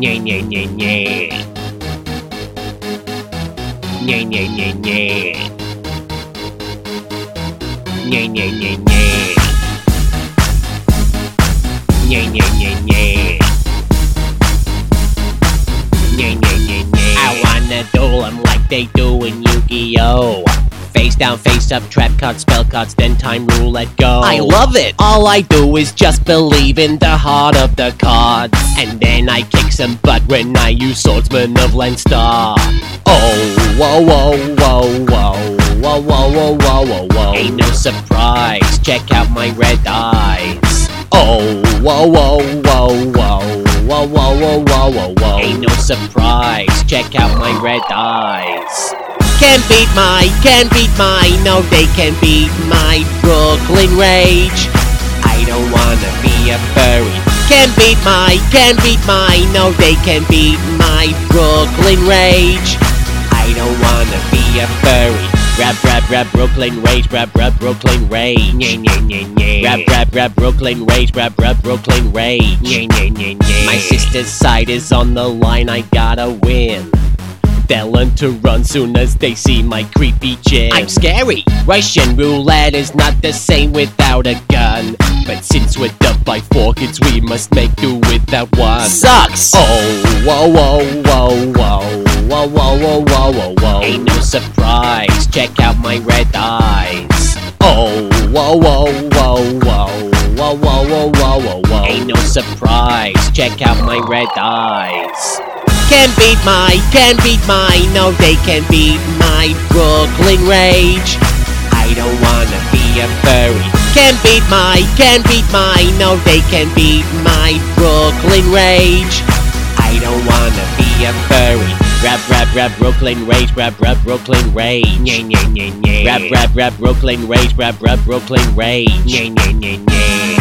Nie, nie, nie, nie. Nie, nie, nie, nie. Nie, nie, nie, nie. Nie, nie, nie, nie. Nie, nie, nie, nie. I wanna duel them like they do in Yu-Gi-Oh! Face down, face up, trap cards, spell cards, then time roulette go. I love it! All I do is just believe in the heart of the cards. And then I kick some butt when I use Swordsman of Leinster. Oh, whoa, whoa, whoa, whoa. Whoa, whoa, whoa, whoa, whoa, whoa. Ain't no surprise, check out my red eyes. Oh, whoa, whoa, whoa, whoa. Whoa, whoa, whoa, whoa, whoa, whoa. Ain't no surprise, check out my red eyes. Can't beat my, no they can't beat my Brooklyn Rage. I don't wanna be a furry. Can't beat my, no they can't beat my Brooklyn Rage. I don't wanna be a furry. Rap, Brooklyn Rage, rap, Brooklyn Rage. Nye, nye, nye, nye. Rap, Brooklyn Rage, rap, Brooklyn Rage. Nye, nye, nye, nye. My sister's side is on the line, I gotta win. They'll learn to run soon as they see my creepy chin. I'm scary! Russian roulette is not the same without a gun. But since we're dubbed by 4 kids, we must make do with that one. Sucks! Oh, whoa, whoa, whoa, whoa. Whoa, whoa, whoa, whoa, whoa, whoa. Ain't no surprise, check out my red eyes. Oh, whoa, whoa, whoa, whoa. Whoa, whoa, whoa, whoa, whoa, whoa. Ain't no surprise, check out my red eyes. Can't beat my, no they can't beat my Brooklyn Rage. I don't wanna be a furry. Can't beat my, no they can't beat my Brooklyn Rage. I don't wanna be a furry. Rap, Brooklyn Rage, rap, Brooklyn Rage. Nye, nye, nye, nye. Rap, Brooklyn Rage, rap, Brooklyn Rage. Nye, nye, nye, nye.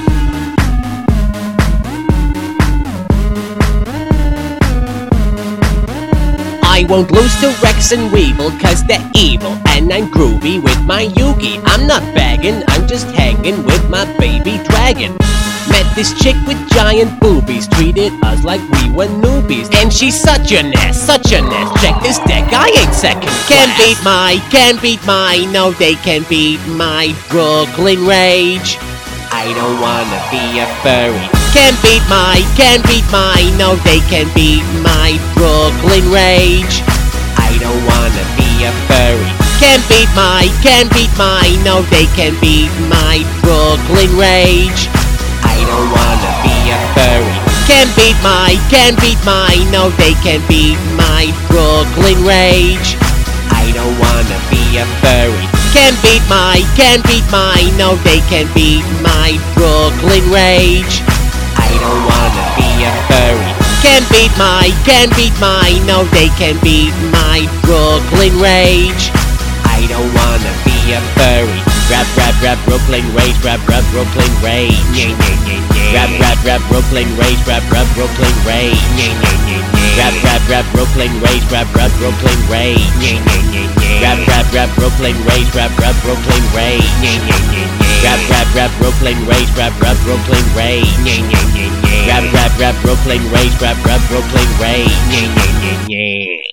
I won't lose to Rex and Weevil cause they're evil and I'm groovy with my Yu-Gi. I'm not bagging, I'm just hanging with my baby dragon. Met this chick with giant boobies, treated us like we were newbies. And she's such a nest, check this deck, I ain't second class. Can't beat my, no they can't beat my Brooklyn Rage. I don't wanna be a furry. Can't beat my, no they can't beat my Brooklyn Rage. I don't wanna be a furry. Can't beat my, no they can't beat my Brooklyn Rage. I don't wanna be a furry. Can't beat my, no they can't beat my Brooklyn Rage. I don't wanna be a furry. Can't beat my, no they can't beat my Brooklyn Rage. I don't wanna be a furry. Can't beat my, no they can't beat my Brooklyn Rage. I don't wanna be a furry. Rap, Brooklyn Rage, rap, Brooklyn Rage. Nye, nye, nye, nye. Rap, Brooklyn Rage, rap, Brooklyn Rage. Nye, nye, nye, nye. Rap, Brooklyn Rage, rap, Brooklyn Rage. Nye, nye, nye, nye. Rap, Brooklyn Rage, rap, Brooklyn Rage. Nye, nye, nye, nye. Rap, Brooklyn Rage, rap, Brooklyn Rage. Nye, nye, nye, nye. Rap, Brooklyn Rage, rap, Brooklyn Rage. Nye, nye, nye, nye.